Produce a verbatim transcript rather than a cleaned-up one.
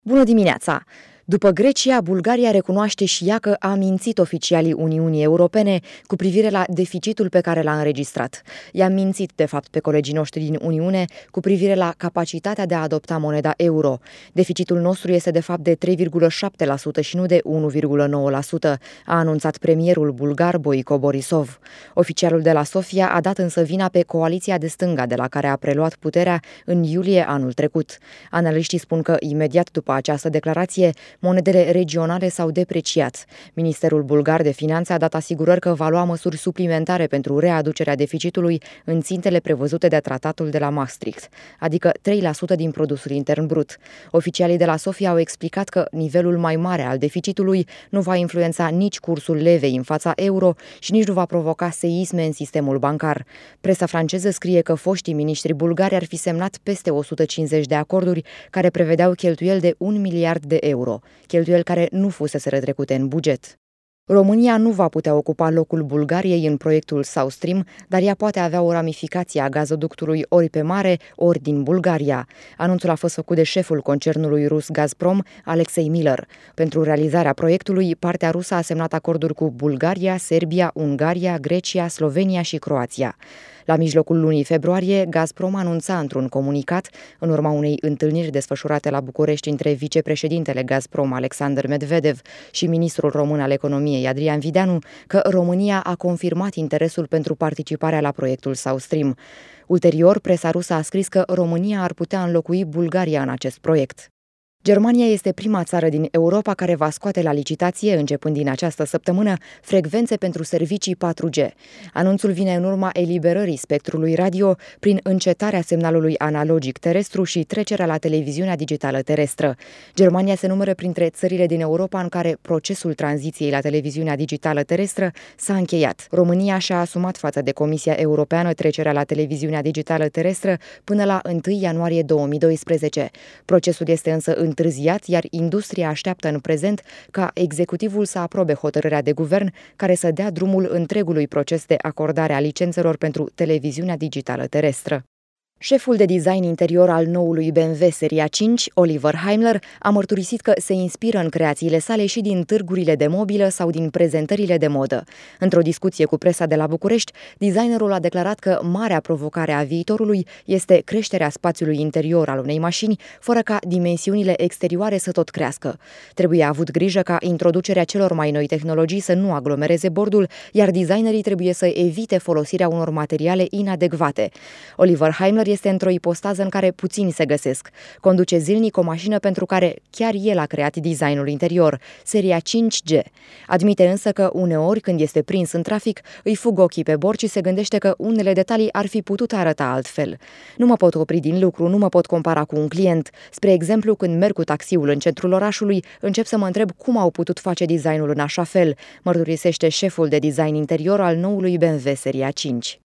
Bună dimineața! După Grecia, Bulgaria recunoaște și ea că a mințit oficialii Uniunii Europene cu privire la deficitul pe care l-a înregistrat. I-a mințit, de fapt, pe colegii noștri din Uniune cu privire la capacitatea de a adopta moneda euro. Deficitul nostru este, de fapt, de trei virgulă șapte la sută și nu de unu virgulă nouă la sută, a anunțat premierul bulgar Boico Borisov. Oficialul de la Sofia a dat însă vina pe coaliția de stânga de la care a preluat puterea în iulie anul trecut. Analiștii spun că, imediat după această declarație, monedele regionale s-au depreciat. Ministerul bulgar de finanțe a dat asigurări că va lua măsuri suplimentare pentru readucerea deficitului în țintele prevăzute de tratatul de la Maastricht, adică trei la sută din produsul intern brut. Oficialii de la Sofia au explicat că nivelul mai mare al deficitului nu va influența nici cursul levei în fața euro și nici nu va provoca seisme în sistemul bancar. Presa franceză scrie că foștii miniștri bulgari ar fi semnat peste o sută cincizeci de acorduri care prevedeau cheltuieli de un miliard de euro, cheltuieli care nu fusese trecute în buget. România nu va putea ocupa locul Bulgariei în proiectul South Stream, dar ea poate avea o ramificație a gazoductului ori pe mare, ori din Bulgaria. Anunțul a fost făcut de șeful concernului rus Gazprom, Alexei Miller. Pentru realizarea proiectului, partea rusă a semnat acorduri cu Bulgaria, Serbia, Ungaria, Grecia, Slovenia și Croația. La mijlocul lunii februarie, Gazprom anunța într-un comunicat, în urma unei întâlniri desfășurate la București între vicepreședintele Gazprom, Alexander Medvedev, și ministrul român al economiei, Adrian Videanu, că România a confirmat interesul pentru participarea la proiectul South Stream. Ulterior, presa rusă a scris că România ar putea înlocui Bulgaria în acest proiect. Germania este prima țară din Europa care va scoate la licitație, începând din această săptămână, frecvențe pentru servicii patru G. Anunțul vine în urma eliberării spectrului radio prin încetarea semnalului analogic terestru și trecerea la televiziunea digitală terestră. Germania se numără printre țările din Europa în care procesul tranziției la televiziunea digitală terestră s-a încheiat. România și-a asumat față de Comisia Europeană trecerea la televiziunea digitală terestră până la întâi ianuarie două mii doisprezece. Procesul este însă în întârziat, iar industria așteaptă în prezent ca executivul să aprobe hotărârea de guvern care să dea drumul întregului proces de acordare a licențelor pentru televiziunea digitală terestră. Șeful de design interior al noului B M W Seria cinci, Oliver Heimler, a mărturisit că se inspiră în creațiile sale și din târgurile de mobilă sau din prezentările de modă. Într-o discuție cu presa de la București, designerul a declarat că marea provocare a viitorului este creșterea spațiului interior al unei mașini, fără ca dimensiunile exterioare să tot crească. Trebuie avut grijă ca introducerea celor mai noi tehnologii să nu aglomereze bordul, iar designerii trebuie să evite folosirea unor materiale inadecvate. Oliver Heimler este într-o ipostază în care puțini se găsesc. Conduce zilnic o mașină pentru care chiar el a creat designul interior, Seria cinci G. Admite însă că uneori, când este prins în trafic, îi fug ochii pe bord și se gândește că unele detalii ar fi putut arăta altfel. Nu mă pot opri din lucru, nu mă pot compara cu un client. Spre exemplu, când merg cu taxiul în centrul orașului, încep să mă întreb cum au putut face designul în așa fel, mărturisește șeful de design interior al noului B M W Seria cinci.